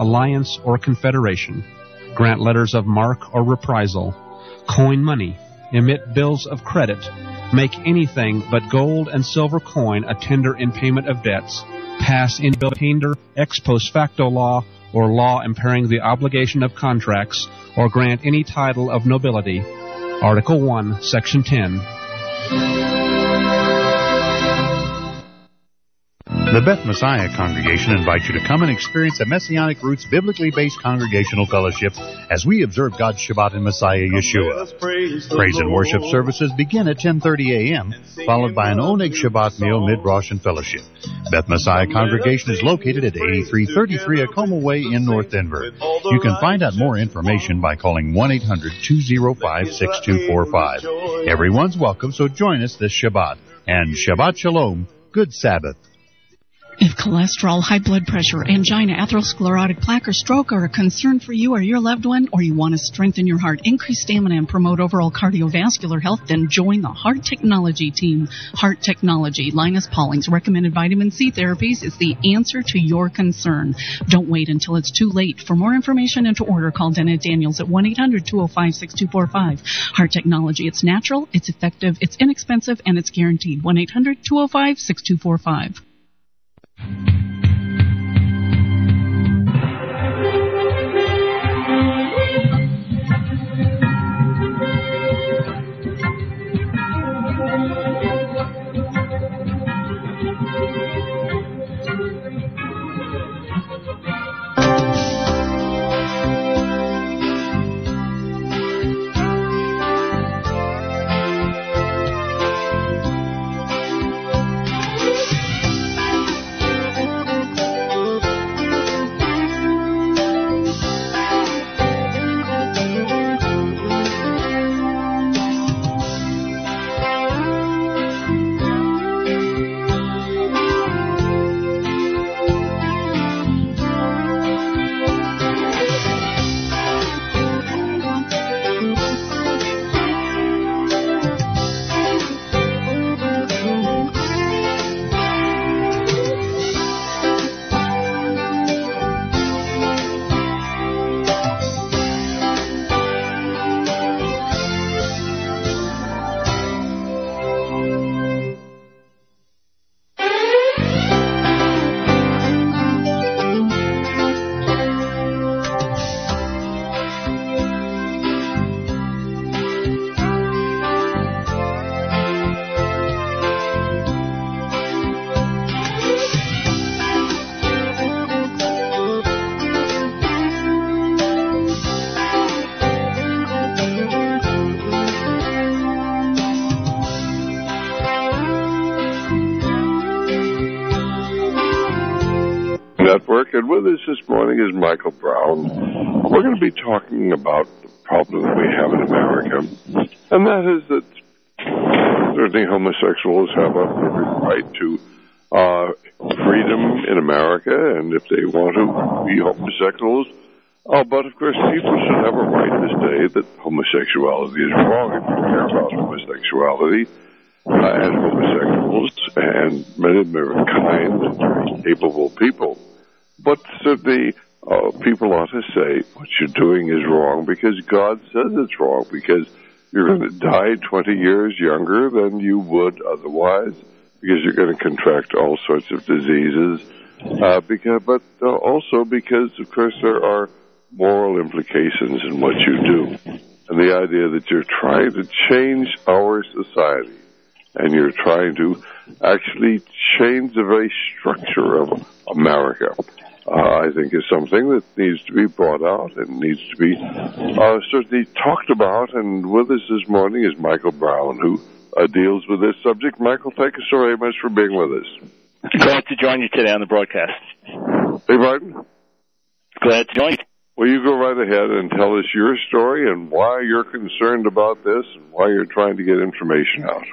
alliance, or confederation, grant letters of marque or reprisal, coin money, emit bills of credit, make anything but gold and silver coin a tender in payment of debts, pass in bill of attainder, ex post facto law, or law impairing the obligation of contracts, or grant any title of nobility. Article 1, Section 10. The Beth Messiah Congregation invites you to come and experience a Messianic Roots biblically based congregational fellowship as we observe God's Shabbat in Messiah Yeshua. Praise and worship services begin at 10:30 a.m., followed by an Oneg Shabbat meal, mid-Rosh, and fellowship. Beth Messiah Congregation is located at 8333 Acoma Way in North Denver. You can find out more information by calling 1-800-205-6245. Everyone's welcome, so join us this Shabbat. And Shabbat Shalom, good Sabbath. If cholesterol, high blood pressure, angina, atherosclerotic plaque, or stroke are a concern for you or your loved one, or you want to strengthen your heart, increase stamina, and promote overall cardiovascular health, then join the Heart Technology team. Heart Technology, Linus Pauling's recommended vitamin C therapies is the answer to your concern. Don't wait until it's too late. For more information and to order, call Dennett Daniels at 1-800-205-6245. Heart Technology, it's natural, it's effective, it's inexpensive, and it's guaranteed. 1-800-205-6245. Network, and with us this morning is Michael Brown. We're going to be talking about the problem that we have in America, and that is that certainly homosexuals have a perfect right to freedom in America, and if they want to be homosexuals, but of course people should have a right to say that homosexuality is wrong. If you care about homosexuality and homosexuals, and many of them are kind and very capable people. But certainly, people ought to say what you're doing is wrong because God says it's wrong, because you're going to die 20 years younger than you would otherwise, because you're going to contract all sorts of diseases, but also because, of course, there are moral implications in what you do. And the idea that you're trying to change our society, and you're trying to actually change the very structure of America, I think is something that needs to be brought out and needs to be certainly talked about. And with us this morning is Michael Brown, who deals with this subject. Michael, thank you so very much for being with us. Glad to join you today on the broadcast. Hey, Martin. Glad to join you. Well, you go right ahead and tell us your story and why you're concerned about this and why you're trying to get information out.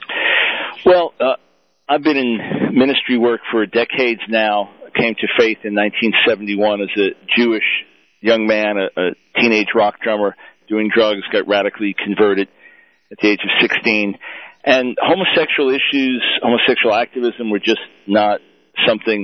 Well, I've been in ministry work for decades now. I came to faith in 1971 as a Jewish young man, a teenage rock drummer, doing drugs, got radically converted at the age of 16. And homosexual issues, homosexual activism were just not something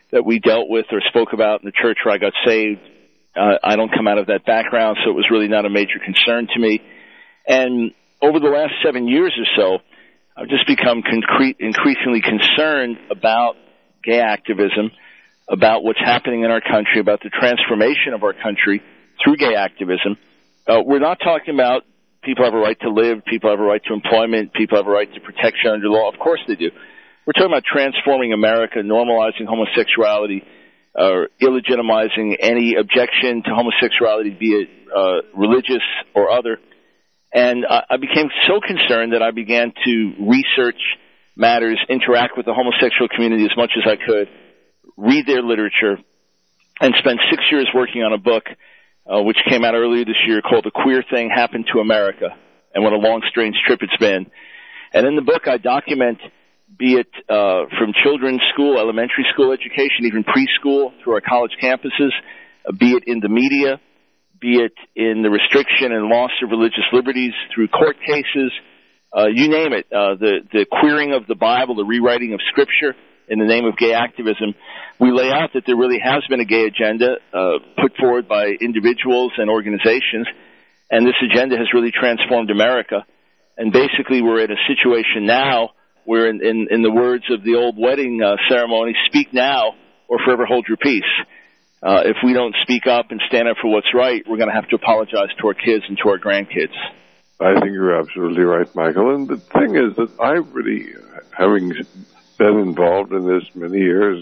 that we dealt with or spoke about in the church where I got saved. I don't come out of that background, so it was really not a major concern to me. And over the last 7 years or so, I've just become increasingly concerned about gay activism, about what's happening in our country, about the transformation of our country through gay activism. We're not talking about people have a right to live, people have a right to employment, people have a right to protection under law. Of course they do. We're talking about transforming America, normalizing homosexuality, illegitimizing any objection to homosexuality, be it religious or other. And I became so concerned that I began to research matters, interact with the homosexual community as much as I could, read their literature, and spent 6 years working on a book which came out earlier this year called The Queer Thing Happened to America, and what a long, strange trip it's been. And in the book I document, be it from children's school, elementary school education, even preschool, through our college campuses, be it in the media, be it in the restriction and loss of religious liberties through court cases, you name it, the queering of the Bible, the rewriting of Scripture in the name of gay activism. We lay out that there really has been a gay agenda put forward by individuals and organizations, and this agenda has really transformed America. And basically we're in a situation now where, in the words of the old wedding ceremony, speak now or forever hold your peace. If we don't speak up and stand up for what's right, we're going to have to apologize to our kids and to our grandkids. I think you're absolutely right, Michael. And the thing is that I really, having been involved in this many years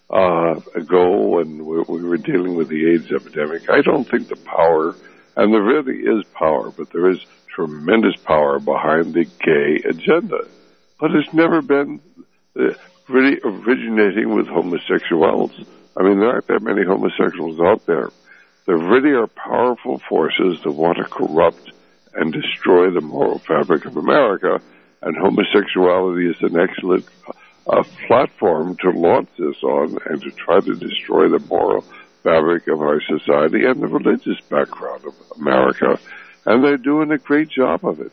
ago when we were dealing with the AIDS epidemic, I don't think the power, and there really is power, but there is tremendous power behind the gay agenda. But it's never been really originating with homosexuals. I mean, there aren't that many homosexuals out there. There really are powerful forces that want to corrupt and destroy the moral fabric of America, and homosexuality is an excellent platform to launch this on and to try to destroy the moral fabric of our society and the religious background of America. And they're doing a great job of it.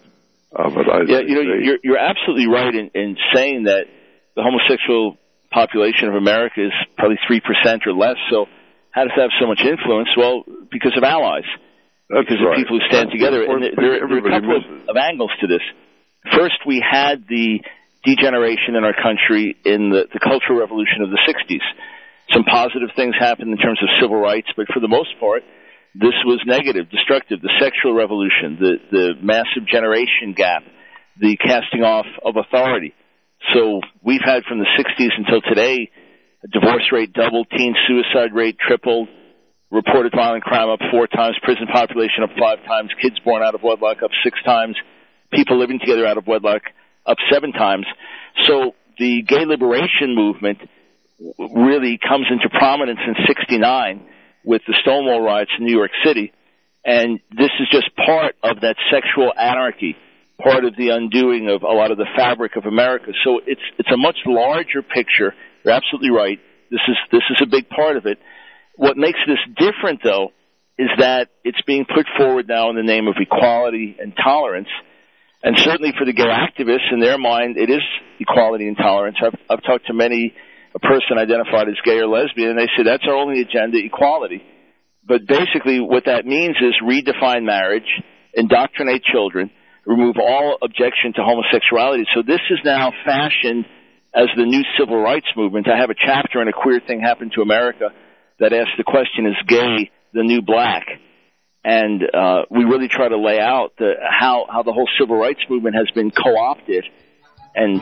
You're absolutely right in saying that the homosexual population of America is probably 3% or less. So how does that have so much influence? Well, because of allies. Because of people who stand together. And there are a couple of angles to this. First, we had the degeneration in our country in the Cultural Revolution of the 60s. Some positive things happened in terms of civil rights, but for the most part, this was negative, destructive. The sexual revolution, the massive generation gap, the casting off of authority. So we've had from the 60s until today, a divorce rate doubled, teen suicide rate tripled, reported violent crime up 4 times, prison population up 5 times, kids born out of wedlock up 6 times, people living together out of wedlock up 7 times. So the gay liberation movement really comes into prominence in 1969 with the Stonewall riots in New York City. And this is just part of that sexual anarchy, part of the undoing of a lot of the fabric of America. So it's a much larger picture. You're absolutely right. This is a big part of it. What makes this different, though, is that it's being put forward now in the name of equality and tolerance. And certainly for the gay activists, in their mind, it is equality and tolerance. I've talked to a person identified as gay or lesbian, and they say that's our only agenda, equality. But basically what that means is redefine marriage, indoctrinate children, remove all objection to homosexuality. So this is now fashioned as the new civil rights movement. I have a chapter in A Queer Thing Happened to America that asks the question, is gay the new black? And we really try to lay out how the whole civil rights movement has been co-opted. And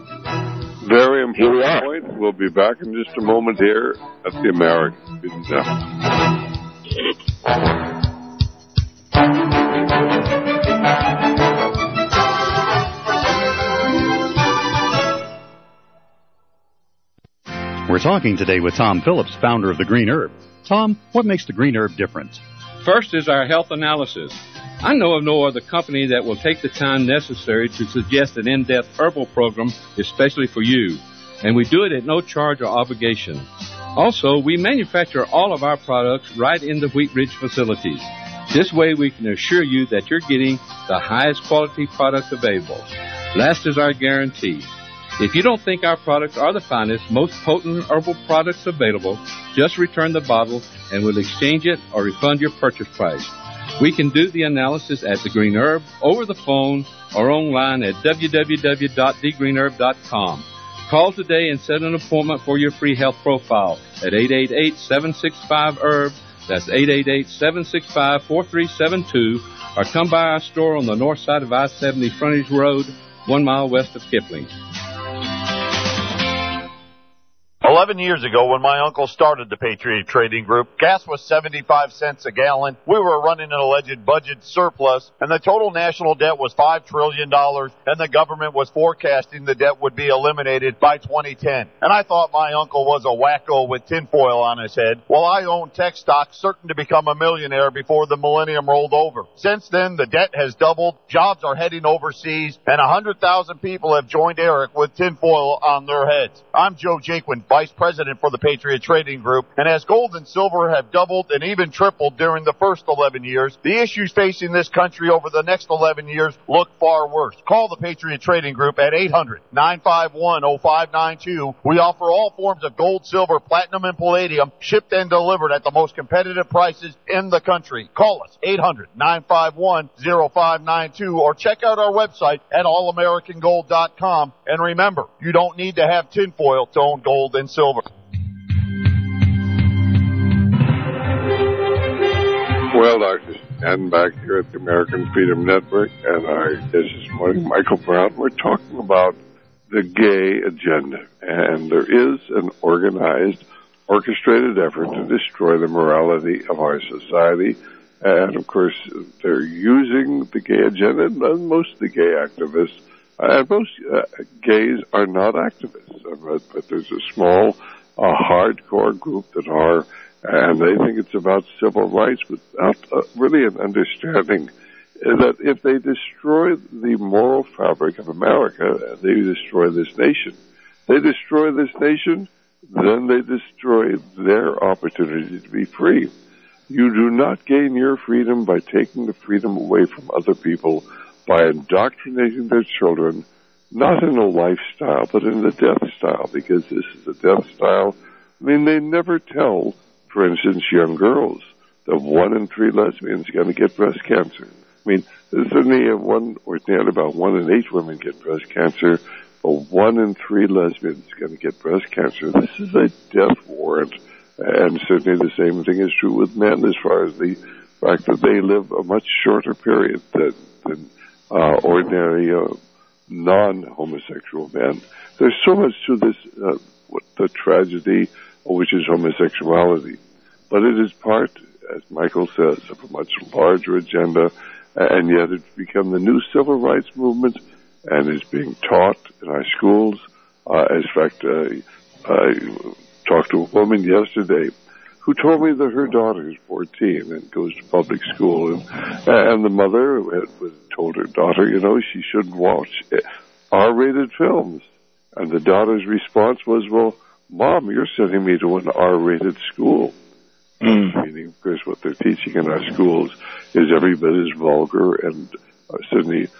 very important point. We'll be back in just a moment here at the American Good Network. We're talking today with Tom Phillips, founder of The Green Herb. Tom, what makes The Green Herb different? First is our health analysis. I know of no other company that will take the time necessary to suggest an in-depth herbal program, especially for you. And we do it at no charge or obligation. Also, we manufacture all of our products right in the Wheat Ridge facilities. This way we can assure you that you're getting the highest quality product available. Last is our guarantee. If you don't think our products are the finest, most potent herbal products available, just return the bottle and we'll exchange it or refund your purchase price. We can do the analysis at The Green Herb, over the phone, or online at www.thegreenherb.com. Call today and set an appointment for your free health profile at 888-765-HERB. That's 888-765-4372. Or come by our store on the north side of I-70 Frontage Road, 1 mile west of Kipling. 11 years ago, when my uncle started the Patriot Trading Group, gas was 75 cents a gallon. We were running an alleged budget surplus, and the total national debt was $5 trillion, and the government was forecasting the debt would be eliminated by 2010. And I thought my uncle was a wacko with tinfoil on his head, while I owned tech stocks certain to become a millionaire before the millennium rolled over. Since then, the debt has doubled, jobs are heading overseas, and 100,000 people have joined Eric with tinfoil on their heads. I'm Joe Jaquin, Vice President for the Patriot Trading Group, and as gold and silver have doubled and even tripled during the first 11 years, the issues facing this country over the next 11 years look far worse. Call the Patriot Trading Group at 800-951-0592. We offer all forms of gold, silver, platinum, and palladium, shipped and delivered at the most competitive prices in the country. Call us, 800-951-0592, or check out our website at allamericangold.com. And remember, you don't need to have tinfoil to own gold and silver. Well, Dr. Stan, back here at the American Freedom Network, and our guest this morning, Michael Brown. We're talking about the gay agenda, and there is an organized, orchestrated effort to destroy the morality of our society. And, of course, they're using the gay agenda, and most of the gay activists, and most gays are not activists, but there's a small, hardcore group that are, and they think it's about civil rights without really an understanding that if they destroy the moral fabric of America, they destroy this nation. They destroy this nation, then they destroy their opportunity to be free. You do not gain your freedom by taking the freedom away from other people, by indoctrinating their children, not in a lifestyle, but in the death style, because this is a death style. I mean, they never tell, for instance, young girls that 1 in 3 lesbians are going to get breast cancer. I mean, there's only about 1 in 8 women get breast cancer, but 1 in 3 lesbians is going to get breast cancer. This is a death warrant, and certainly the same thing is true with men as far as the fact that they live a much shorter period than ordinary non-homosexual men. There's so much to this, the tragedy, which is homosexuality. But it is part, as Michael says, of a much larger agenda, and yet it's become the new civil rights movement and is being taught in our schools. In fact, I talked to a woman yesterday who told me that her daughter is 14 and goes to public school, and the mother had told her daughter, she shouldn't watch R-rated films. And the daughter's response was, well, Mom, you're sending me to an R-rated school. Meaning, of course, what they're teaching in our schools is every bit as vulgar and certainly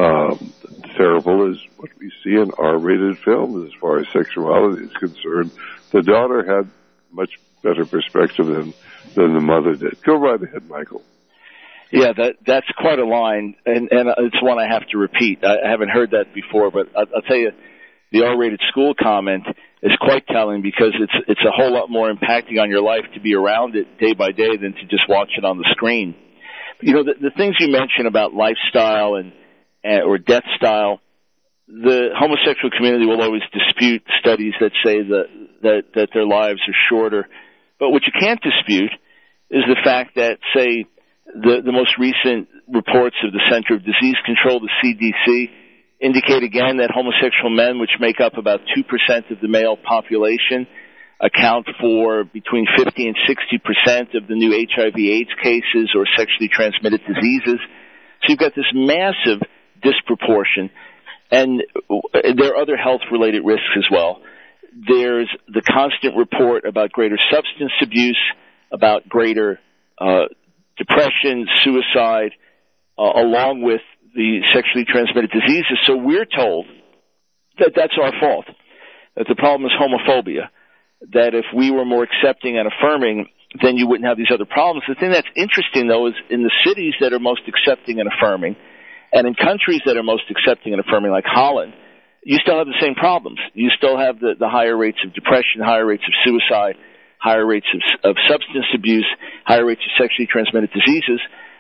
terrible as what we see in R-rated films as far as sexuality is concerned. The daughter had much better perspective than the mother did. Go right ahead, Michael. Yeah, that's quite a line, and it's one I have to repeat. I haven't heard that before, but I'll tell you, the R-rated school comment is quite telling because it's a whole lot more impacting on your life to be around it day by day than to just watch it on the screen. The things you mentioned about lifestyle or death style, the homosexual community will always dispute studies that say that their lives are shorter. But what you can't dispute is the fact that, say, the most recent reports of the Center of Disease Control, the CDC, indicate again that homosexual men, which make up about 2% of the male population, account for between 50 and 60% of the new HIV/AIDS cases or sexually transmitted diseases. So you've got this massive disproportion. And there are other health-related risks as well. There's the constant report about greater substance abuse, about greater depression, suicide, along with the sexually transmitted diseases. So we're told that's our fault. That the problem is homophobia. That if we were more accepting and affirming, then you wouldn't have these other problems. The thing that's interesting, though, is in the cities that are most accepting and affirming, and in countries that are most accepting and affirming, like Holland, you still have the same problems. You still have the higher rates of depression, higher rates of suicide, higher rates of substance abuse, higher rates of sexually transmitted diseases.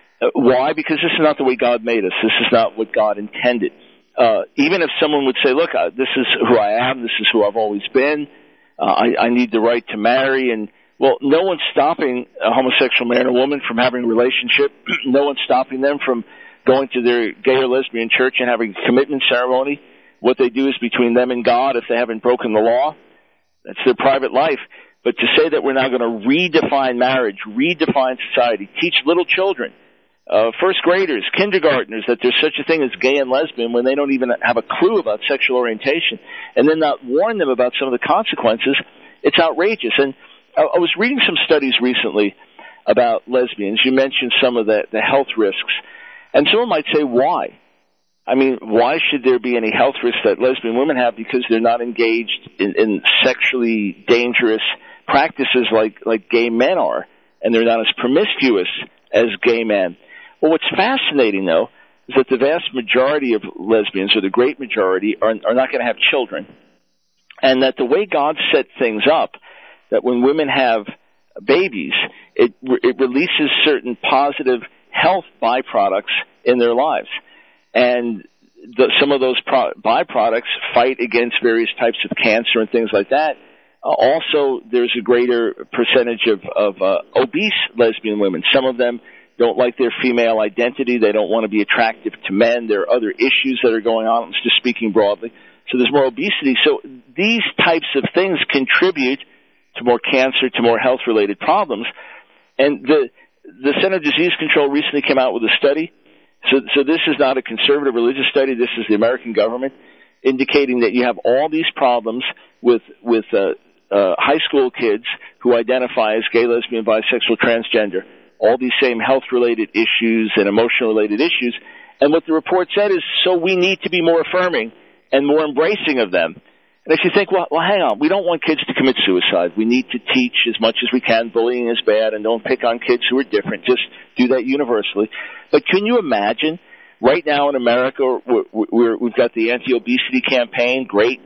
Why? Because this is not the way God made us. This is not what God intended. Even if someone would say, look, this is who I am, this is who I've always been, I need the right to marry, and well, no one's stopping a homosexual man or woman from having a relationship. No one's stopping them from going to their gay or lesbian church and having a commitment ceremony. What they do is between them and God. If they haven't broken the law, that's their private life. But to say that we're now going to redefine marriage, redefine society, teach little children, first graders, kindergartners, that there's such a thing as gay and lesbian when they don't even have a clue about sexual orientation, and then not warn them about some of the consequences, it's outrageous. And I was reading some studies recently about lesbians. You mentioned some of the health risks. And someone might say, why? I mean, why should there be any health risks that lesbian women have because they're not engaged in sexually dangerous practices like gay men are, and they're not as promiscuous as gay men? Well, what's fascinating, though, is that the vast majority of lesbians, or the great majority, are not going to have children. And that the way God set things up, that when women have babies, it releases certain positive health byproducts in their lives. And some of those byproducts fight against various types of cancer and things like that. Also, there's a greater percentage of obese lesbian women. Some of them don't like their female identity. They don't want to be attractive to men. There are other issues that are going on. I'm just speaking broadly. So there's more obesity. So these types of things contribute to more cancer, to more health-related problems. And the Center for Disease Control recently came out with a study. So this is not a conservative religious study. This is the American government indicating that you have all these problems with high school kids who identify as gay, lesbian, bisexual, transgender, all these same health-related issues and emotional-related issues. And what the report said is, so we need to be more affirming and more embracing of them. And if you think, well, hang on, we don't want kids to commit suicide. We need to teach as much as we can bullying is bad, and don't pick on kids who are different. Just do that universally. But can you imagine, right now in America, we've got the anti-obesity campaign, great,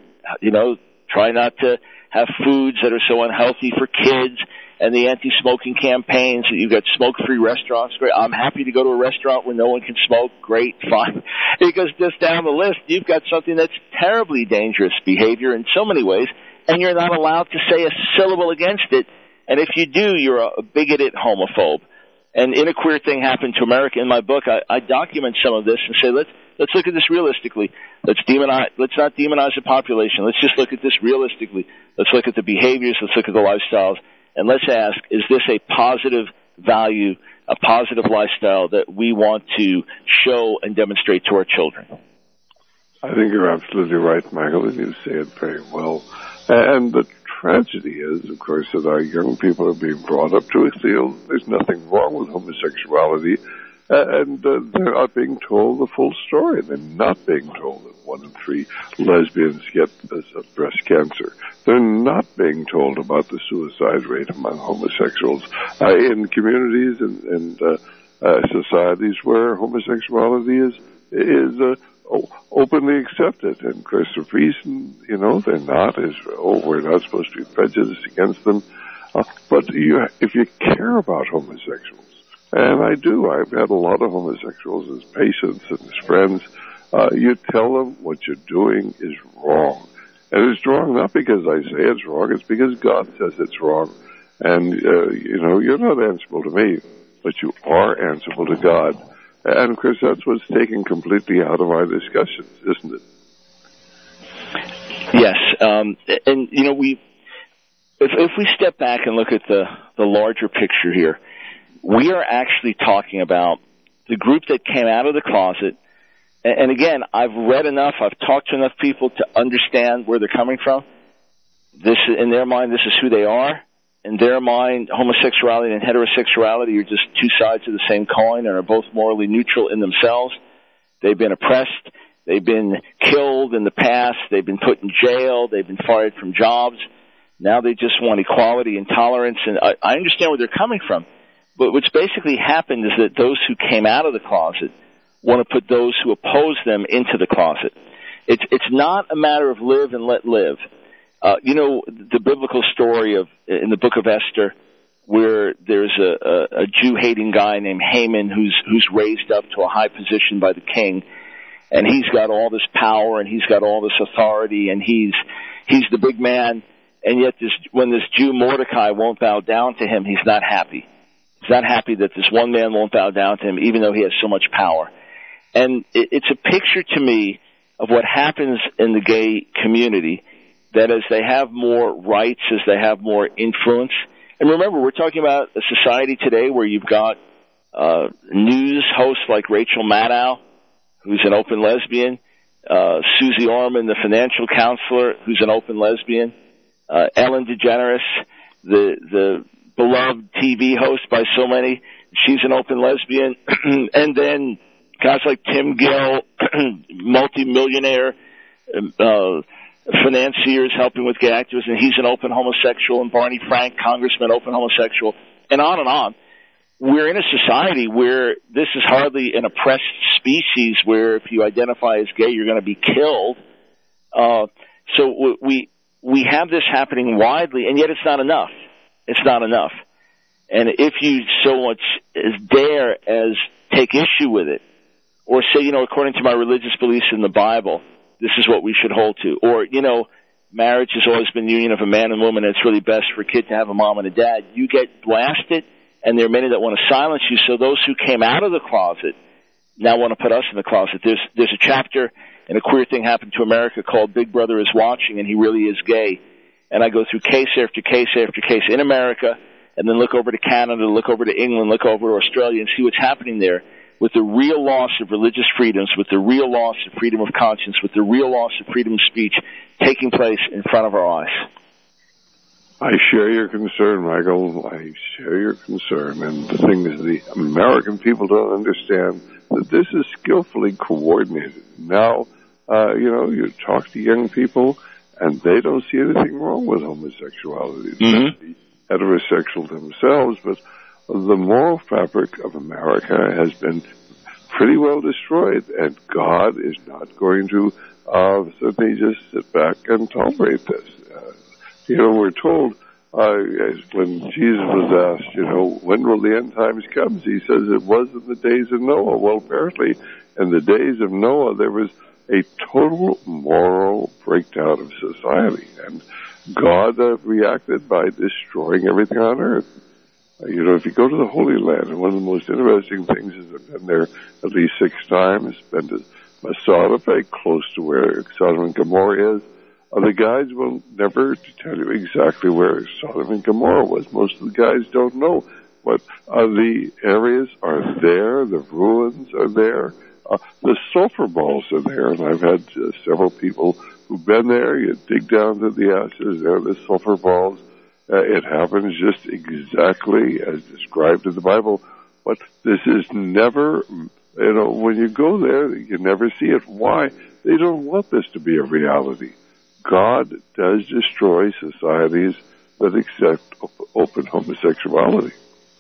try not to have foods that are so unhealthy for kids, and the anti-smoking campaigns, you've got smoke-free restaurants, great. I'm happy to go to a restaurant where no one can smoke, great, fine. It goes just down the list. You've got something that's terribly dangerous behavior in so many ways, and you're not allowed to say a syllable against it. And if you do, you're a bigoted homophobe. And in a queer thing happened to America, in my book, I document some of this and say, let's look at this realistically. Let's not demonize the population. Let's just look at this realistically. Let's look at the behaviors. Let's look at the lifestyles. And let's ask, is this a positive value, a positive lifestyle that we want to show and demonstrate to our children? I think you're absolutely right, Michael, and you say it very well. And the tragedy is, of course, that our young people are being brought up to feel there's nothing wrong with homosexuality, and they're not being told the full story. They're not being told that 1 in 3 lesbians get breast cancer. They're not being told about the suicide rate among homosexuals in communities and societies where homosexuality is openly accepted. And of course, the reason, they're not is, we're not supposed to be prejudiced against them. But if you care about homosexuals, and I do, I've had a lot of homosexuals as patients and as friends, you tell them what you're doing is wrong. And it's wrong not because I say it's wrong, it's because God says it's wrong. And, you're not answerable to me, but you are answerable to God. And, of course, that's what's taken completely out of our discussions, isn't it? Yes. And if we step back and look at the larger picture here, we are actually talking about the group that came out of the closet. And again, I've read enough, I've talked to enough people to understand where they're coming from. In their mind, this is who they are. In their mind, homosexuality and heterosexuality are just two sides of the same coin and are both morally neutral in themselves. They've been oppressed. They've been killed in the past. They've been put in jail. They've been fired from jobs. Now they just want equality and tolerance, and I understand where they're coming from. But what's basically happened is that those who came out of the closet want to put those who oppose them into the closet. It's not a matter of live and let live. The biblical story in the book of Esther, where there's a Jew-hating guy named Haman who's raised up to a high position by the king, and he's got all this power and he's got all this authority, and he's the big man. And yet, when this Jew Mordecai won't bow down to him, he's not happy. He's not happy that this one man won't bow down to him, even though he has so much power. And it's a picture to me of what happens in the gay community, that as they have more rights, as they have more influence. And remember, we're talking about a society today where you've got news hosts like Rachel Maddow, who's an open lesbian, Susie Orman, the financial counselor, who's an open lesbian, Ellen DeGeneres, the beloved TV host by so many, she's an open lesbian, and then guys like Tim Gill, multi-millionaire financiers helping with gay activists, and he's an open homosexual, and Barney Frank, congressman, open homosexual, and on and on. We're in a society where this is hardly an oppressed species, where if you identify as gay, you're going to be killed. So we have this happening widely, and yet it's not enough. It's not enough. And if you so much as dare as take issue with it, or say, according to my religious beliefs in the Bible, this is what we should hold to, or, marriage has always been the union of a man and woman, and it's really best for a kid to have a mom and a dad, you get blasted, and there are many that want to silence you. So those who came out of the closet now want to put us in the closet. There's a chapter in A Queer Thing Happened to America called Big Brother is Watching, and he really is gay. And I go through case after case after case in America, and then look over to Canada, look over to England, look over to Australia, and see what's happening there with the real loss of religious freedoms, with the real loss of freedom of conscience, with the real loss of freedom of speech taking place in front of our eyes. I share your concern, Michael. I share your concern. And the thing is, the American people don't understand that this is skillfully coordinated. Now, you talk to young people, and they don't see anything wrong with homosexuality. Mm-hmm. They're heterosexual themselves, but the moral fabric of America has been pretty well destroyed, and God is not going to simply just sit back and tolerate this. We're told when Jesus was asked, when will the end times come? He says it was in the days of Noah. Well, apparently in the days of Noah there was a total moral breakdown of society, and God reacted by destroying everything on earth. If you go to the Holy Land, and one of the most interesting things is I've been there at least 6 times, been to Masada, very close to where Sodom and Gomorrah is. The guides will never tell you exactly where Sodom and Gomorrah was. Most of the guys don't know, but the areas are there, the ruins are there, the sulfur balls are there, and I've had several people who've been there. You dig down to the ashes, there are the sulfur balls. It happens just exactly as described in the Bible, but this is never, when you go there, you never see it. Why? They don't want this to be a reality. God does destroy societies that accept open homosexuality.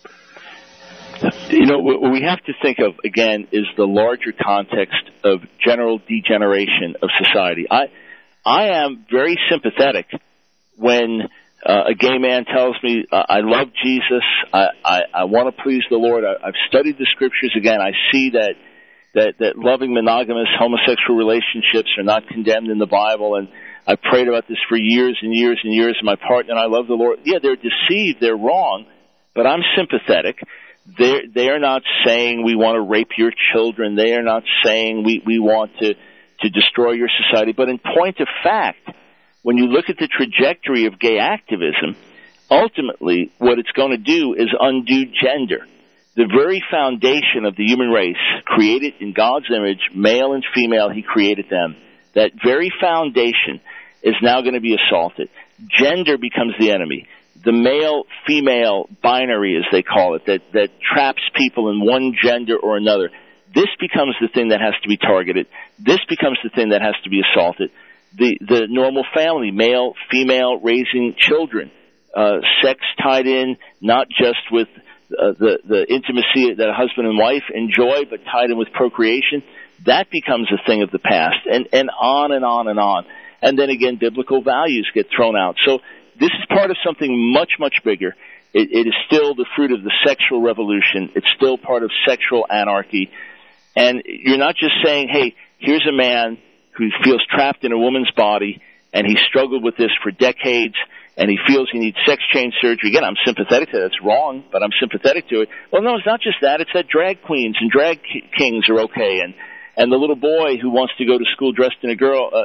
What we have to think of, again, is the larger context of general degeneration of society. I am very sympathetic when a gay man tells me, I love Jesus, I want to please the Lord, I've studied the scriptures again, I see that loving monogamous homosexual relationships are not condemned in the Bible, and I prayed about this for years and years and years, and my partner and I love the Lord. Yeah, they're deceived, they're wrong, but I'm sympathetic. They are not saying we want to rape your children, they are not saying we want to destroy your society, but in point of fact, when you look at the trajectory of gay activism, ultimately what it's going to do is undo gender. The very foundation of the human race, created in God's image, male and female, He created them. That very foundation is now going to be assaulted. Gender becomes the enemy. The male-female binary, as they call it, that traps people in one gender or another. this becomes the thing that has to be targeted. This becomes the thing that has to be assaulted. The normal family, male, female, raising children, sex tied in not just with the intimacy that a husband and wife enjoy, but tied in with procreation, that becomes a thing of the past, and on and on and on. And then again, biblical values get thrown out. So this is part of something much, much bigger. It is still the fruit of the sexual revolution. It's still part of sexual anarchy. And you're not just saying, hey, here's a man who feels trapped in a woman's body, and he struggled with this for decades, and he feels he needs sex change surgery. Again, I'm sympathetic to that. It's wrong, but I'm sympathetic to it. Well, no, it's not just that. It's that drag queens and drag kings are okay, and the little boy who wants to go to school dressed as a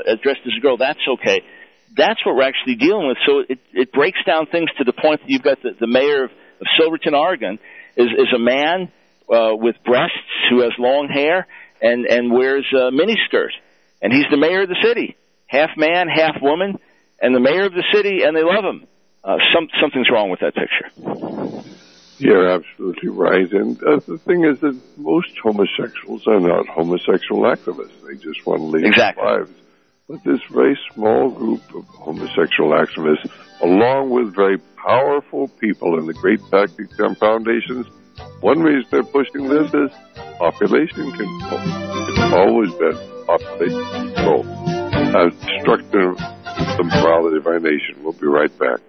girl, that's okay. That's what we're actually dealing with. So it breaks down things to the point that you've got the mayor of Silverton, Oregon, is a man with breasts who has long hair and wears a miniskirt. And he's the mayor of the city, half man, half woman, and the mayor of the city, and they love him. Something's wrong with that picture. You're absolutely right. And the thing is that most homosexuals are not homosexual activists. They just want to lead their lives. But this very small group of homosexual activists, along with very powerful people in the great Pakistan foundations, one reason they're pushing this is population control. It's always been population control. Destruction of the morality of our nation. We'll be right back.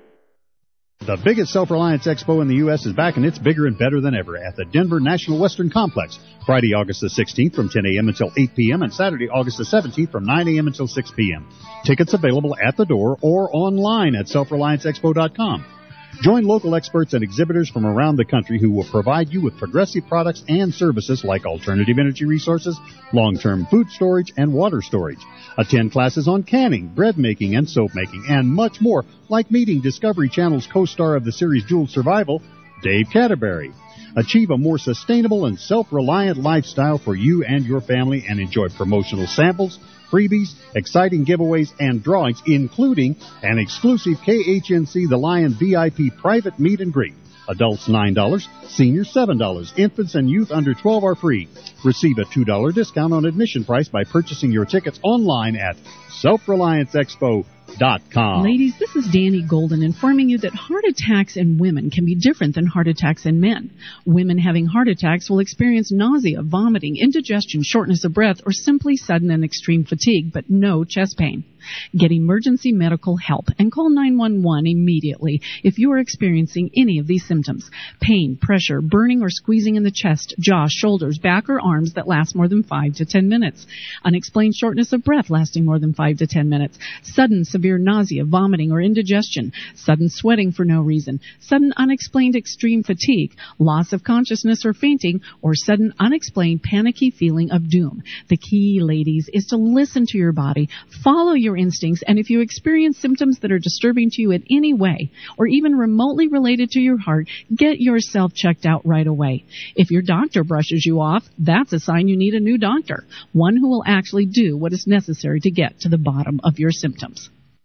The biggest Self-Reliance Expo in the U.S. is back, and it's bigger and better than ever at the Denver National Western Complex. Friday, August the 16th from 10 a.m. until 8 p.m. and Saturday, August the 17th from 9 a.m. until 6 p.m. Tickets available at the door or online at selfrelianceexpo.com. Join local experts and exhibitors from around the country who will provide you with progressive products and services like alternative energy resources, long-term food storage, and water storage. Attend classes on canning, bread making, and soap making, and much more, like meeting Discovery Channel's co-star of the series Dual Survival, Dave Canterbury. Achieve a more sustainable and self-reliant lifestyle for you and your family and enjoy promotional samples, freebies, exciting giveaways, and drawings, including an exclusive KHNC The Lion VIP private meet and greet. Adults $9, seniors $7. Infants and youth under 12 are free. Receive a $2 discount on admission price by purchasing your tickets online at selfrelianceexpo.com. Ladies, this is Danny Golden informing you that heart attacks in women can be different than heart attacks in men. Women having heart attacks will experience nausea, vomiting, indigestion, shortness of breath, or simply sudden and extreme fatigue, but no chest pain. Get emergency medical help and call 911 immediately if you are experiencing any of these symptoms. Pain, pressure, burning or squeezing in the chest, jaw, shoulders, back or arms that last more than 5 to 10 minutes. Unexplained shortness of breath lasting more than 5 to 10 minutes. Sudden severe nausea, vomiting or indigestion. Sudden sweating for no reason. Sudden unexplained extreme fatigue. Loss of consciousness or fainting, or sudden unexplained panicky feeling of doom. The key, ladies, is to listen to your body, follow your instincts, and if you experience symptoms that are disturbing to you in any way or even remotely related to your heart, get yourself checked out right away. If your doctor brushes you off, that's a sign you need a new doctor, one who will actually do what is necessary to get to the bottom of your symptoms.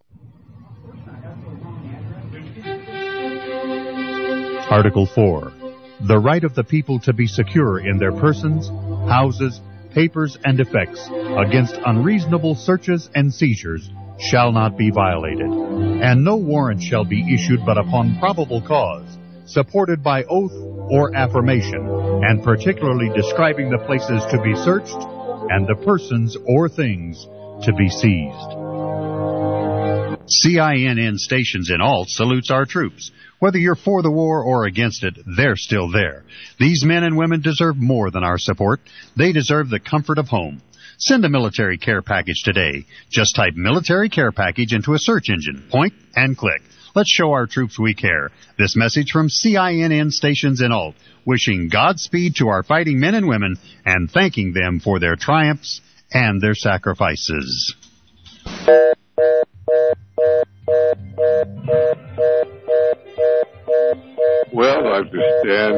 Article 4. The right of the people to be secure in their persons, houses, papers, and effects against unreasonable searches and seizures shall not be violated, and no warrant shall be issued but upon probable cause, supported by oath or affirmation, and particularly describing the places to be searched and the persons or things to be seized. CINN Stations in Alt salutes our troops. Whether you're for the war or against it, they're still there. These men and women deserve more than our support. They deserve the comfort of home. Send a military care package today. Just type military care package into a search engine. Point and click. Let's show our troops we care. This message from CINN Stations in Alt, wishing Godspeed to our fighting men and women and thanking them for their triumphs and their sacrifices. Well, I just stand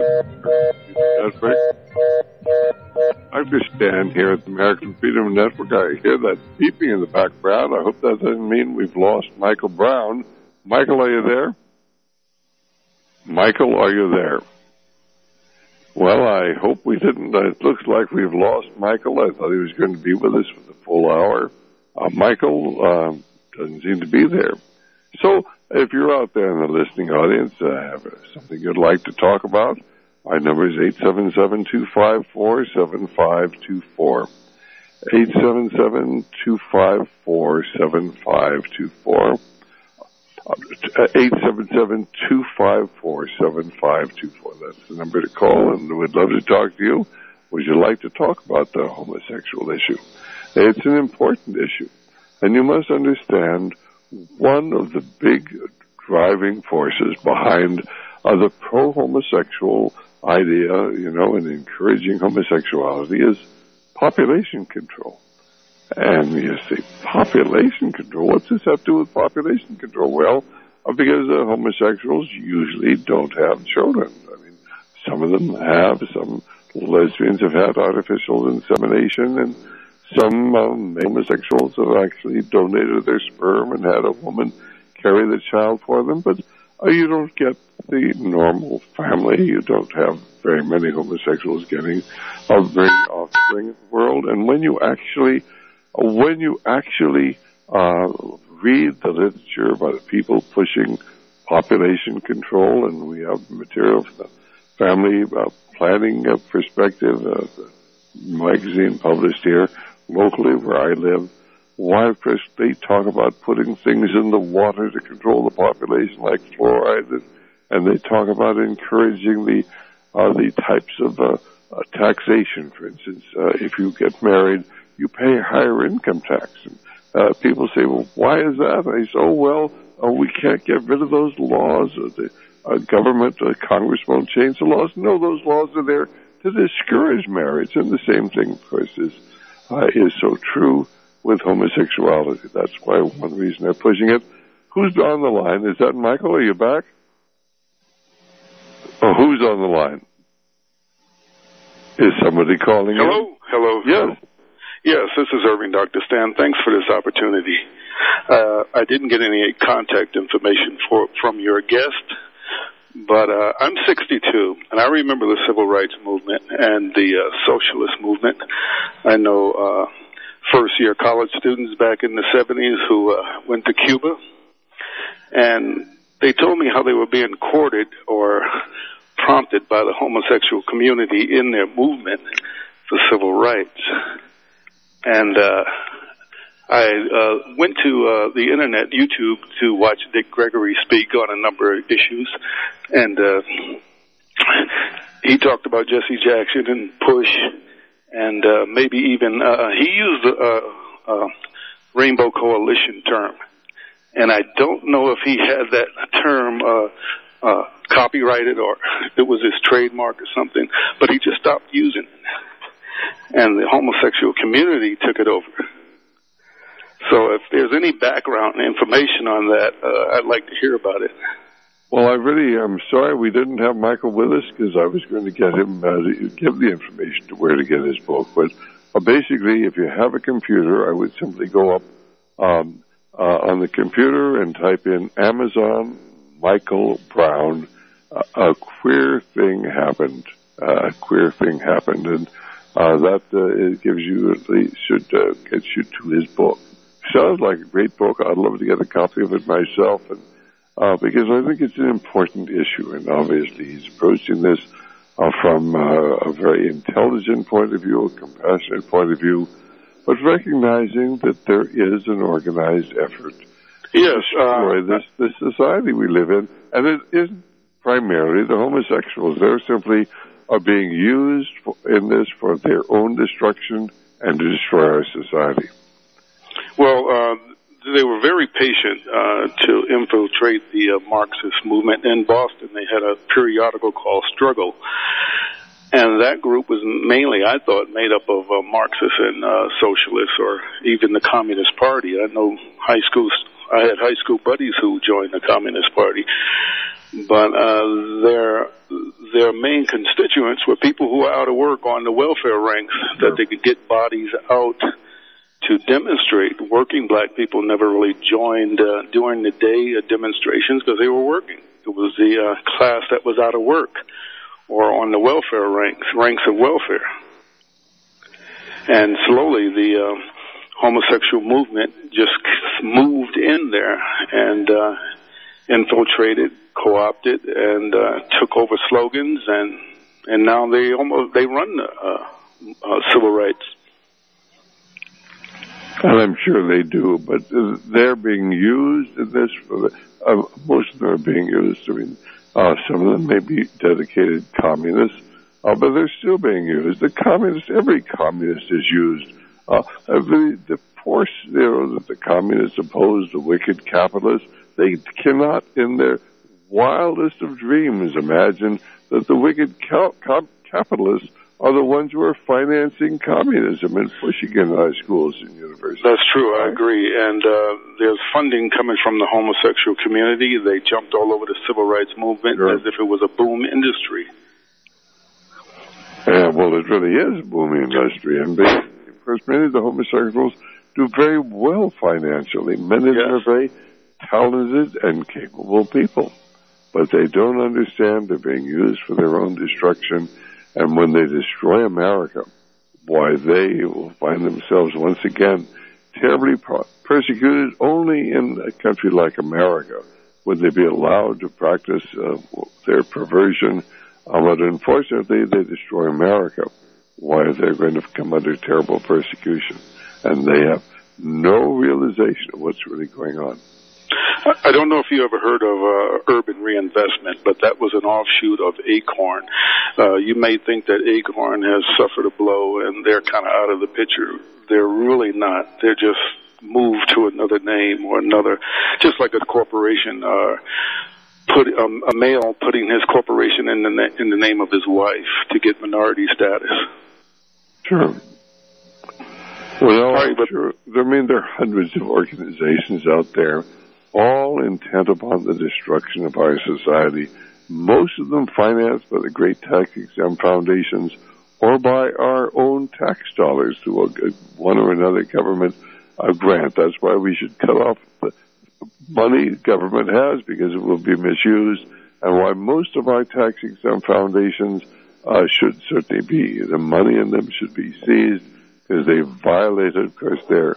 here at the American Freedom Network. I hear that beeping in the background. I hope that doesn't mean we've lost Michael Brown. Michael, are you there? Michael, are you there? Well, I hope we didn't. It looks like we've lost Michael. I thought he was going to be with us for the full hour. Michael doesn't seem to be there. So if you're out there in the listening audience, have something you'd like to talk about, my number is 877-254-7524. 877-254-7524. 877-254-7524. That's the number to call, and we'd love to talk to you. Would you like to talk about the homosexual issue? It's an important issue, and you must understand one of the big driving forces behind the pro-homosexual idea, and encouraging homosexuality is population control. And you see, population control, what's this have to do with population control? Well, because homosexuals usually don't have children. I mean, some of them have, some lesbians have had artificial insemination, and some homosexuals have actually donated their sperm and had a woman carry the child for them, but you don't get the normal family. You don't have very many homosexuals getting a very offspring in the world. And when you actually read the literature by the people pushing population control, and we have material from the family planning perspective, magazine published here locally where I live, Wild-Chris, they talk about putting things in the water to control the population like fluoride, and they talk about encouraging the types of taxation. For instance, if you get married, you pay higher income tax. And people say, well, why is that? And I say, we can't get rid of those laws. The government, Congress won't change the laws. No, those laws are there to discourage marriage. And the same thing, of course, is so true with homosexuality. That's why one reason they're pushing it. Who's on the line? Is that Michael? Are you back? Oh, who's on the line? Is somebody calling Hello? in? Hello? Yes. Yes, this is Irving, Dr. Stan. Thanks for this opportunity. I didn't get any contact information from your guest, but I'm 62, and I remember the civil rights movement and the socialist movement. I know first-year college students back in the 70s who went to Cuba, and they told me how they were being courted or prompted by the homosexual community in their movement for civil rights. And I went to the internet, YouTube, to watch Dick Gregory speak on a number of issues, and he talked about Jesse Jackson and Push, and maybe even he used the Rainbow Coalition term, and I don't know if he had that term copyrighted or it was his trademark or something, but he just stopped using it. And the homosexual community took it over. So if there's any background information on that, I'd like to hear about it. Well, I'm sorry we didn't have Michael with us, because I was going to get him to give the information to where to get his book. But basically, if you have a computer, I would simply go up on the computer and type in Amazon Michael Brown. A queer thing happened. And that gives you should get you to his book. Sounds like a great book. I'd love to get a copy of it myself, and because I think it's an important issue, and obviously he's approaching this from a very intelligent point of view, a compassionate point of view, but recognizing that there is an organized effort to destroy this society we live in, and it isn't primarily the homosexuals. They're simply are being used in this for their own destruction and to destroy our society. Well, they were very patient to infiltrate the Marxist movement in Boston. They had a periodical called Struggle, and that group was mainly, I thought, made up of Marxists and socialists, or even the Communist Party. I know I had high school buddies who joined the Communist Party, but their main constituents were people who were out of work on the welfare ranks, that they could get bodies out to demonstrate. Working black people never really joined during the day demonstrations because they were working. It was the class that was out of work or on the welfare ranks of welfare. And slowly the homosexual movement just moved in there and infiltrated, co-opted, and took over slogans, and now they run civil rights. And I'm sure they do, but they're being used in this. Most of them are being used. I mean, some of them may be dedicated communists, but they're still being used. Every communist is used. The force, that the communists oppose, the wicked capitalists, they cannot, in their wildest of dreams, imagine that the wicked capitalists are the ones who are financing communism and pushing it in high schools and universities. That's true, I agree. And there's funding coming from the homosexual community. They jumped all over the civil rights movement as if it was a boom industry. Yeah, well, it really is a booming industry. And of course, many of the homosexuals do very well financially. Many of them are very talented and capable people. But they don't understand they're being used for their own destruction. And when they destroy America, why, they will find themselves once again terribly persecuted. Only in a country like America would they be allowed to practice their perversion. But unfortunately, they destroy America. Why, they're going to come under terrible persecution. And they have no realization of what's really going on. I don't know if you ever heard of urban reinvestment, but that was an offshoot of Acorn. You may think that Acorn has suffered a blow and they're kind of out of the picture. They're really not. They're just moved to another name or another, just like a corporation, a male putting his corporation in the name of his wife to get minority status. Sure. Well, sure. I mean, there are hundreds of organizations out there, all intent upon the destruction of our society, most of them financed by the great tax-exempt foundations or by our own tax dollars through one or another government grant. That's why we should cut off the money government has, because it will be misused, and why most of our tax-exempt foundations should certainly be, the money in them should be seized, because they violated, of course, their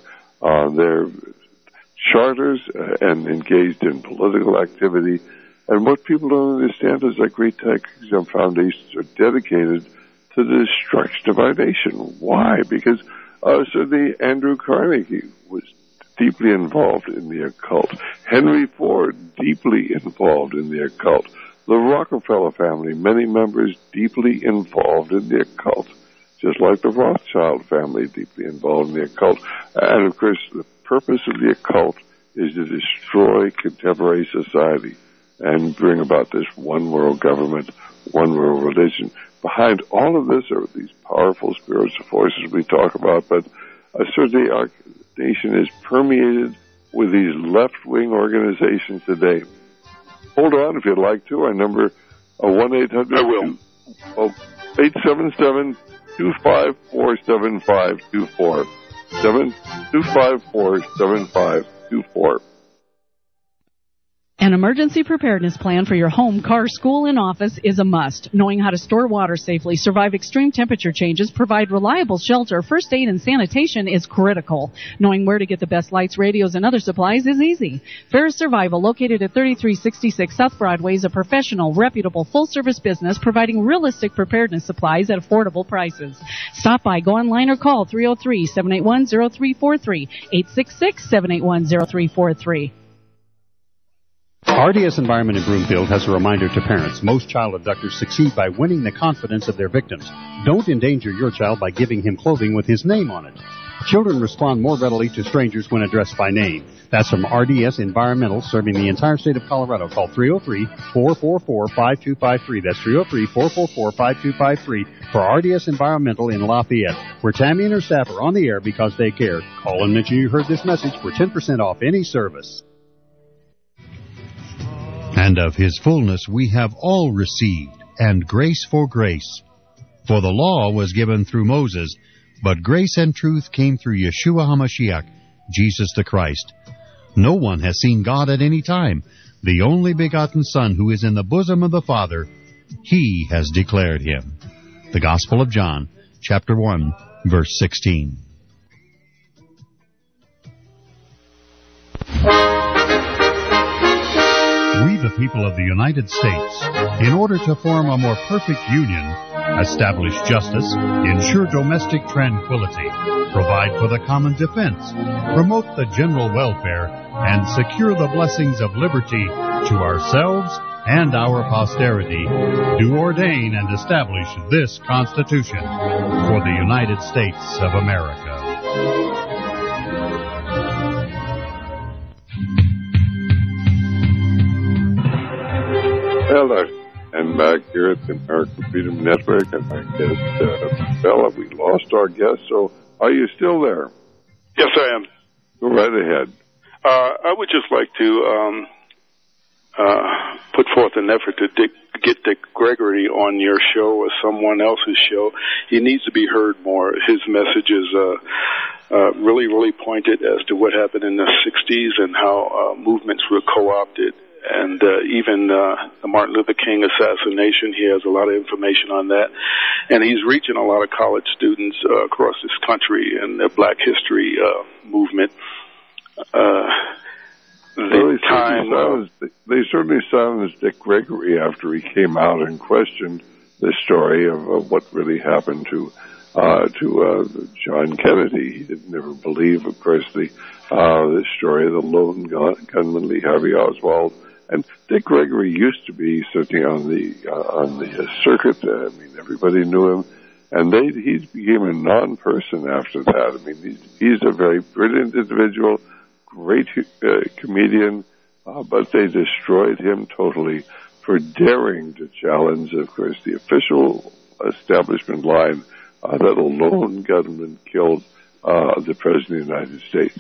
charters and engaged in political activity. And what people don't understand is that great tax-exempt foundations are dedicated to the destruction of our nation. Why? Because certainly Andrew Carnegie was deeply involved in the occult. Henry Ford, deeply involved in the occult. The Rockefeller family, many members deeply involved in the occult. Just like the Rothschild family, deeply involved in the occult. And of course, the purpose of the occult is to destroy contemporary society and bring about this one world government, one world religion. Behind all of this are these powerful spiritual forces we talk about, but certainly our nation is permeated with these left-wing organizations today. Hold on if you'd like to. Our number 1-800. I will. 877-254-7524. 254-7524. An emergency preparedness plan for your home, car, school, and office is a must. Knowing how to store water safely, survive extreme temperature changes, provide reliable shelter, first aid, and sanitation is critical. Knowing where to get the best lights, radios, and other supplies is easy. Ferris Survival, located at 3366 South Broadway, is a professional, reputable, full-service business providing realistic preparedness supplies at affordable prices. Stop by, go online, or call 303-781-0343, 866-781-0343. RDS Environment in Broomfield has a reminder to parents. Most child abductors succeed by winning the confidence of their victims. Don't endanger your child by giving him clothing with his name on it. Children respond more readily to strangers when addressed by name. That's from RDS Environmental, serving the entire state of Colorado. Call 303-444-5253. That's 303-444-5253 for RDS Environmental in Lafayette, where Tammy and her staff are on the air because they care. Call and mention you heard this message for 10% off any service. And of his fullness we have all received, and grace for grace. For the law was given through Moses, but grace and truth came through Yeshua HaMashiach, Jesus the Christ. No one has seen God at any time. The only begotten Son, who is in the bosom of the Father, He has declared him. The Gospel of John, chapter 1, verse 16. We, the people of the United States, in order to form a more perfect union, establish justice, ensure domestic tranquility, provide for the common defense, promote the general welfare, and secure the blessings of liberty to ourselves and our posterity, do ordain and establish this Constitution for the United States of America. Hello, I'm back here at the American Freedom Network, and my guest, Bella. We lost our guest, so are you still there? Yes, I am. Go right ahead. I would just like to put forth an effort to get Dick Gregory on your show or someone else's show. He needs to be heard more. His message is really, really pointed as to what happened in the 60s and how movements were co-opted. And even the Martin Luther King assassination, he has a lot of information on that. And he's reaching a lot of college students across this country and the Black History movement. They certainly silenced Dick Gregory after he came out and questioned the story of what really happened to John Kennedy. He didn't ever believe, of course, the story of the lone gunman Lee Harvey Oswald. And Dick Gregory used to be certainly on the circuit. I mean, everybody knew him, and he became a non-person after that. I mean, he's a very brilliant individual, great comedian, but they destroyed him totally for daring to challenge, of course, the official establishment line that a lone gunman killed the President of the United States.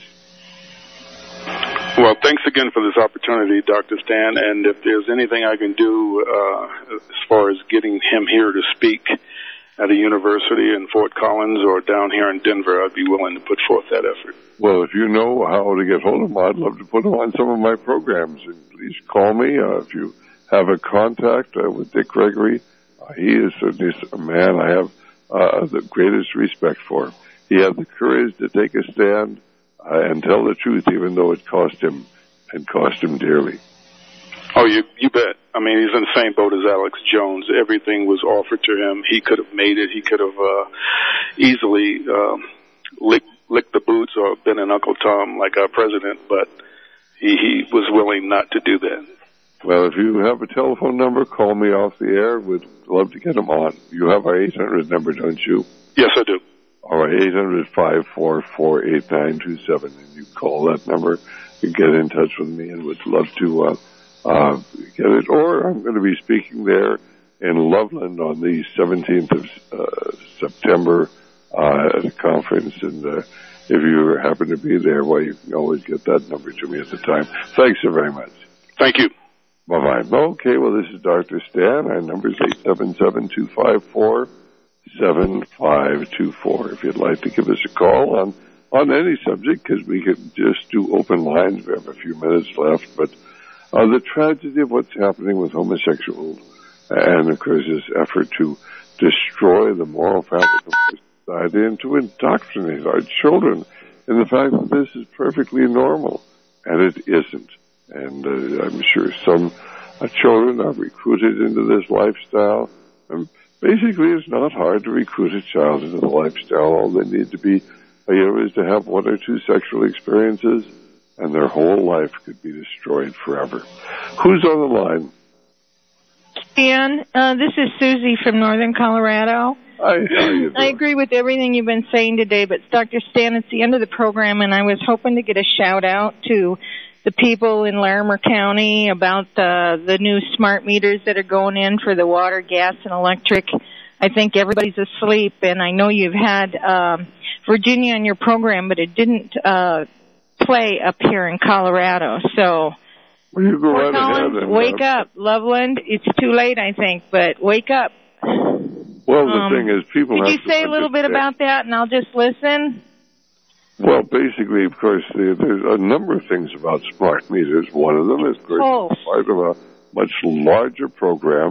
Well, thanks again for this opportunity, Dr. Stan, and if there's anything I can do as far as getting him here to speak at a university in Fort Collins or down here in Denver, I'd be willing to put forth that effort. Well, if you know how to get hold of him, I'd love to put him on some of my programs. Please call me if you have a contact with Dick Gregory. He is certainly a man I have the greatest respect for. He had the courage to take a stand and tell the truth, even though it cost him dearly. Oh, you bet. I mean, he's in the same boat as Alex Jones. Everything was offered to him. He could have made it. He could have easily licked the boots or been an Uncle Tom like our president, but he was willing not to do that. Well, if you have a telephone number, call me off the air. We'd love to get him on. You have our 800 number, don't you? Yes, I do. All right, 800-544-8927. And you call that number, you get in touch with me, and would love to get it. Or I'm going to be speaking there in Loveland on the 17th of September at a conference. And if you happen to be there, well, you can always get that number to me at the time. Thanks so very much. Thank you. Bye-bye. Okay, well, this is Dr. Stan. Our number is 877-254-7524. If you'd like to give us a call on any subject, because we could just do open lines. We have a few minutes left. But the tragedy of what's happening with homosexuals and, of course, this effort to destroy the moral fabric of society and to indoctrinate our children in the fact that this is perfectly normal, and it isn't. And I'm sure some children are recruited into this lifestyle. And basically, it's not hard to recruit a child into the lifestyle. All they need to be, is to have one or two sexual experiences, and their whole life could be destroyed forever. Who's on the line? Stan, this is Susie from Northern Colorado. Hi, how are you doing? I agree with everything you've been saying today, but Dr. Stan, it's the end of the program, and I was hoping to get a shout-out to the people in Larimer County about the new smart meters that are going in for the water, gas, and electric. I think everybody's asleep, and I know you've had Virginia on your program, but it didn't play up here in Colorado. So, you go right Collins, ahead. Wake up. Loveland, it's too late, I think, but wake up. Well, the thing is, people have to Could you say a little bit about that, and I'll just listen? Well, basically, of course, there's a number of things about smart meters. One of them is, of course, part of a much larger program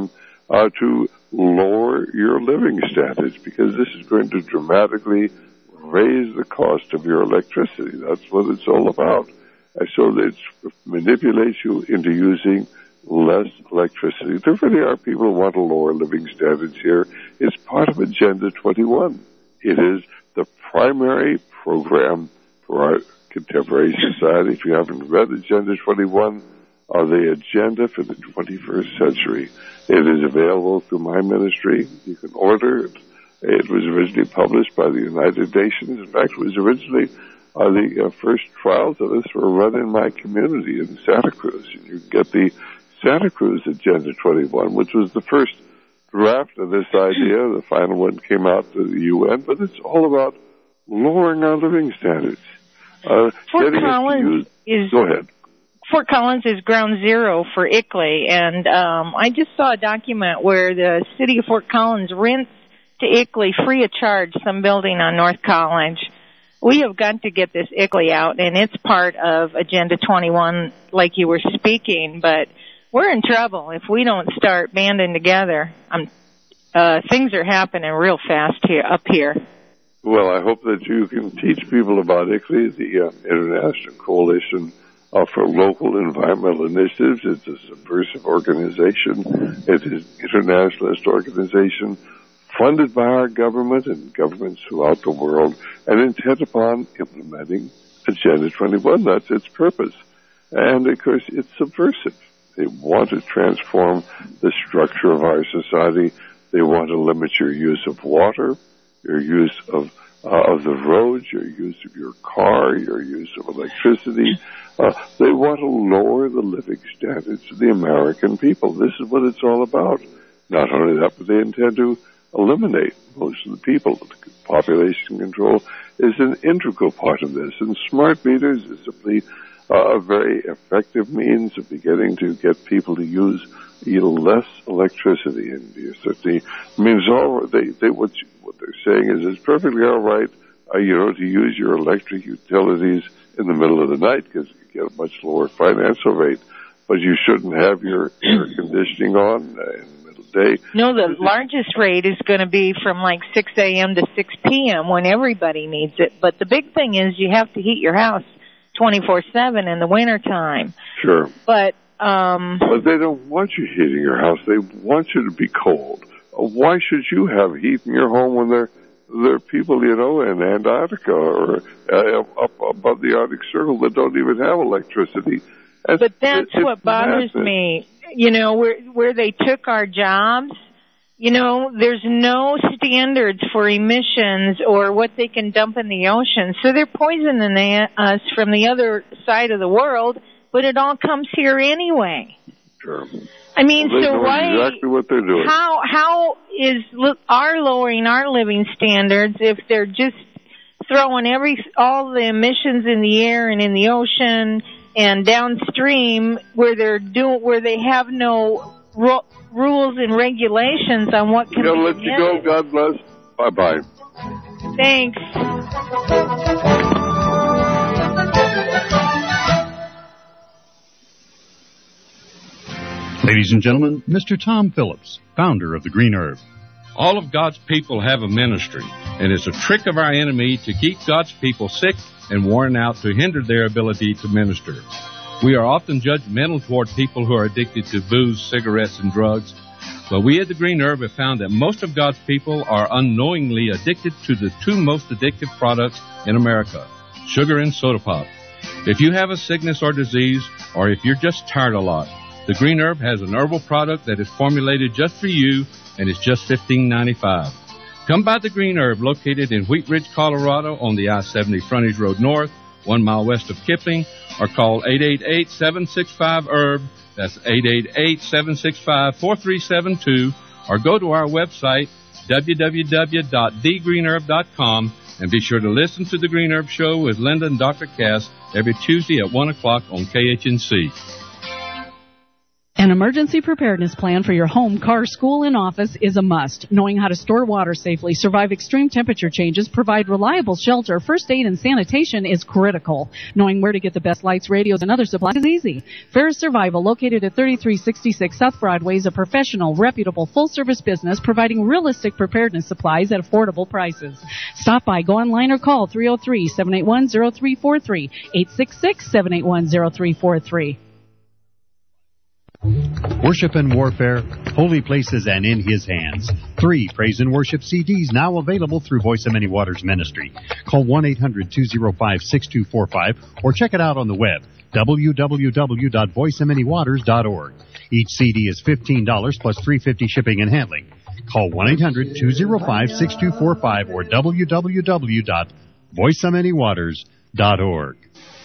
to lower your living standards, because this is going to dramatically raise the cost of your electricity. That's what it's all about. And so it manipulates you into using less electricity. There really are people who want to lower living standards here. It's part of Agenda 21. It is the primary program for our contemporary society. If you haven't read Agenda 21, the agenda for the 21st century, it is available through my ministry. You can order it. It was originally published by the United Nations. In fact, it was originally the first trials of this were run in my community in Santa Cruz. And you get the Santa Cruz Agenda 21, which was the first draft of this idea. The final one came out to the UN, but it's all about lowering our living standards. Fort Collins Go ahead. Fort Collins is ground zero for ICLEI, and I just saw a document where the city of Fort Collins rents to ICLEI free of charge some building on North College. We have got to get this ICLEI out, and it's part of Agenda 21, like you were speaking, but we're in trouble if we don't start banding together. Things are happening real fast up here. Well, I hope that you can teach people about ICLEI, the International Coalition for Local Environmental Initiatives. It's a subversive organization. It is an internationalist organization funded by our government and governments throughout the world, and intent upon implementing Agenda 21. That's its purpose. And, of course, it's subversive. They want to transform the structure of our society. They want to limit your use of water, your use of the roads, your use of your car, your use of electricity. They want to lower the living standards of the American people. This is what it's all about. Not only that, but they intend to eliminate most of the people. Population control is an integral part of this, and smart meters is simply a very effective means of beginning to get people to use less electricity. And certainly means what they're saying is it's perfectly all right, to use your electric utilities in the middle of the night because you get a much lower financial rate, but you shouldn't have your air conditioning on in the middle of the day. No, the largest rate is going to be from like 6 a.m. to 6 p.m. when everybody needs it. But the big thing is you have to heat your house 24/7 in the wintertime. Sure. But they don't want you heating your house. They want you to be cold. Why should you have heat in your home when there are people, in Antarctica or up above the Arctic Circle that don't even have electricity? But that's what bothers me. Where they took our jobs, there's no standards for emissions or what they can dump in the ocean. So they're poisoning us from the other side of the world, but it all comes here anyway. Sure. I mean, well, so why? Exactly what they're doing. How is our lowering our living standards if they're just throwing all the emissions in the air and in the ocean and downstream where they have no rules and regulations on what can be I'll let you go. God bless. Bye-bye. Thanks. Ladies and gentlemen, Mr. Tom Phillips, founder of the Green Herb. All of God's people have a ministry, and it's a trick of our enemy to keep God's people sick and worn out to hinder their ability to minister. We are often judgmental toward people who are addicted to booze, cigarettes, and drugs, but we at the Green Herb have found that most of God's people are unknowingly addicted to the two most addictive products in America, sugar and soda pop. If you have a sickness or disease, or if you're just tired a lot, the Green Herb has an herbal product that is formulated just for you, and it's just $15.95. Come by the Green Herb, located in Wheat Ridge, Colorado, on the I-70 Frontage Road North, 1 mile west of Kipling, or call 888-765-HERB. That's 888-765-4372, or go to our website, www.thegreenherb.com, and be sure to listen to the Green Herb Show with Linda and Dr. Cass every Tuesday at 1 o'clock on KHNC. An emergency preparedness plan for your home, car, school, and office is a must. Knowing how to store water safely, survive extreme temperature changes, provide reliable shelter, first aid, and sanitation is critical. Knowing where to get the best lights, radios, and other supplies is easy. Ferris Survival, located at 3366 South Broadway, is a professional, reputable, full-service business providing realistic preparedness supplies at affordable prices. Stop by, go online, or call 303-781-0343, 866-781-0343. Worship and Warfare, Holy Places and In His Hands. 3 praise and worship CDs now available through Voice of Many Waters Ministry. Call 1-800-205-6245 or check it out on the web, www.voiceofmanywaters.org. Each CD is $15 plus $3.50 shipping and handling. Call 1-800-205-6245 or www.voiceofmanywaters.org.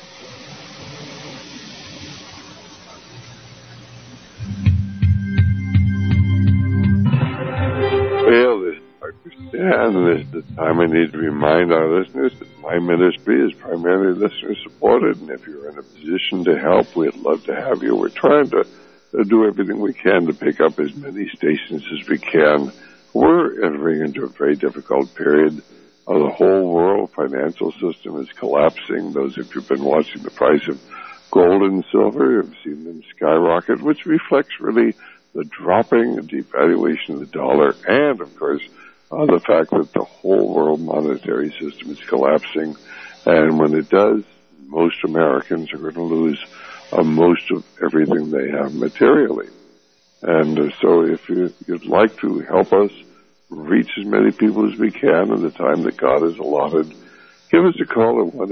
Well, this is Dr. Stan, and this is the time I need to remind our listeners that my ministry is primarily listener-supported, and if you're in a position to help, we'd love to have you. We're trying to do everything we can to pick up as many stations as we can. We're entering into a very difficult period. The whole world financial system is collapsing. Those of you who've been watching the price of gold and silver have seen them skyrocket, which reflects really the dropping and devaluation of the dollar, and, of course, the fact that the whole world monetary system is collapsing. And when it does, most Americans are going to lose most of everything they have materially. And so if you'd like to help us reach as many people as we can in the time that God has allotted, give us a call at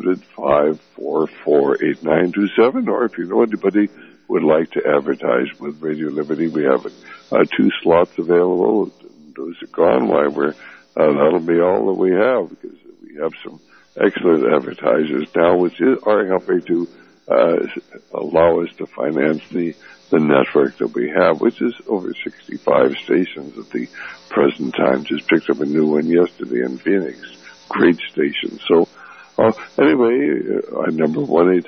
1-800-544-8927, or if you know anybody would like to advertise with Radio Liberty, we have 2 slots available. Those are gone. Why, that'll be all that we have, because we have some excellent advertisers now, which are helping to allow us to finance the network that we have, which is over 65 stations at the present time. Just picked up a new one yesterday in Phoenix. Great station. So, anyway, our number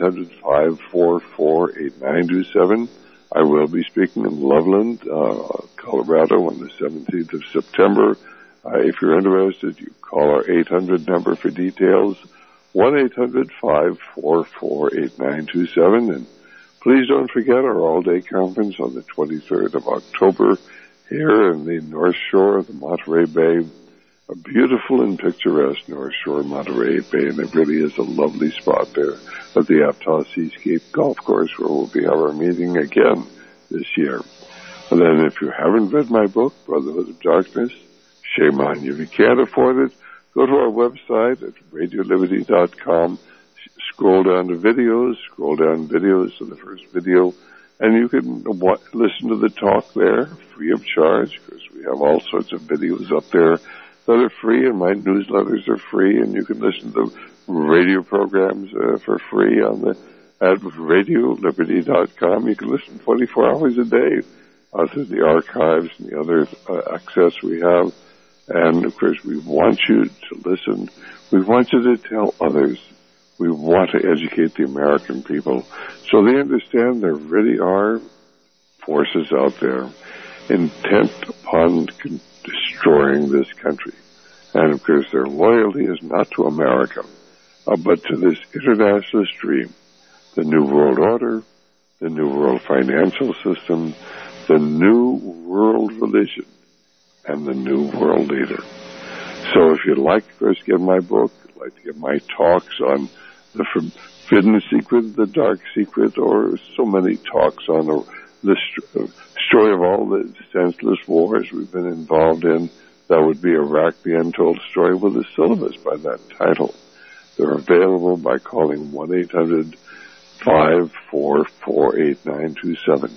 1-800-544-8927. I will be speaking in Loveland, Colorado on the 17th of September. If you're interested, you call our 800 number for details, 1-800-544-8927. And please don't forget our all-day conference on the 23rd of October here in the North Shore of the Monterey Bay. A beautiful and picturesque North Shore Monterey Bay, and it really is a lovely spot there at the Aptos Seascape Golf Course, where we'll be having our meeting again this year. And then if you haven't read my book, Brotherhood of Darkness, shame on you. If you can't afford it, go to our website at radioliberty.com, scroll down to videos to the first video, and you can listen to the talk there free of charge, because we have all sorts of videos up there that are free, and my newsletters are free, and you can listen to radio programs for free at radioliberty.com. You can listen 24 hours a day through the archives and the other access we have. And, of course, we want you to listen. We want you to tell others. We want to educate the American people so they understand there really are forces out there intent upon destroying this country. And, of course, their loyalty is not to America, but to this internationalist dream, the New World Order, the New World Financial System, the New World Religion, and the New World Leader. So if you'd like to, of course, get my book, you'd like to get my talks on the forbidden secret, the dark secret, or so many talks on the story of all the senseless wars we've been involved in, that would be Iraq, the Untold Story, with a syllabus by that title. They're available by calling 1-800-544-8927.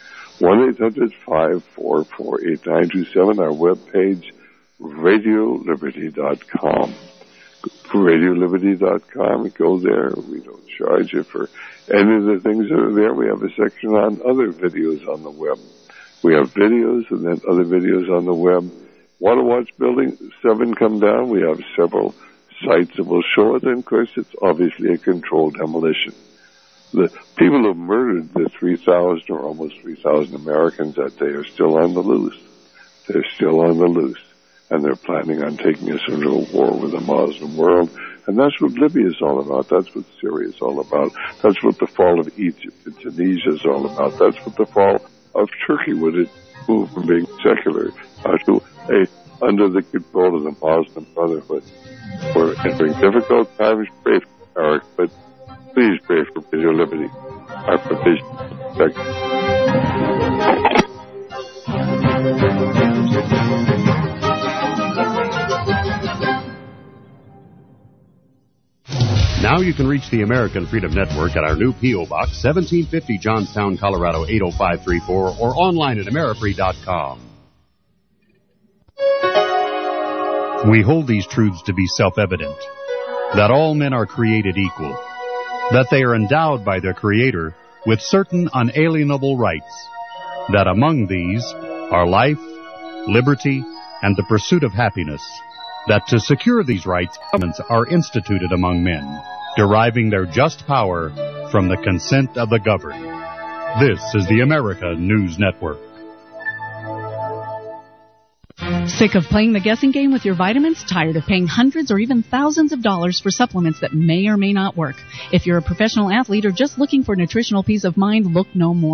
1-800-544-8927, our webpage, radioliberty.com. Radioliberty.com, go there. We don't charge you for any of the things that are there. We have a section on other videos on the web. We have videos and then other videos on the web. Want to watch Building 7 come down? We have several sites that will show it, and of course it's obviously a controlled demolition. The people who murdered the 3,000 or almost 3,000 Americans that day are still on the loose. They're still on the loose. And they're planning on taking us into a war with the Muslim world. And that's what Libya is all about. That's what Syria is all about. That's what the fall of Egypt and Tunisia is all about. That's what the fall of Turkey would it move from being secular to under the control of the Muslim Brotherhood. We're entering difficult times. Pray for Eric, but please pray for your liberty. Our provision. Now you can reach the American Freedom Network at our new P.O. Box, 1750 Johnstown, Colorado, 80534, or online at Amerifree.com. We hold these truths to be self-evident, that all men are created equal, that they are endowed by their Creator with certain unalienable rights, that among these are life, liberty, and the pursuit of happiness, that to secure these rights, governments are instituted among men, deriving their just power from the consent of the governed. This is the America News Network. Sick of playing the guessing game with your vitamins? Tired of paying hundreds or even thousands of dollars for supplements that may or may not work? If you're a professional athlete or just looking for nutritional peace of mind, look no more.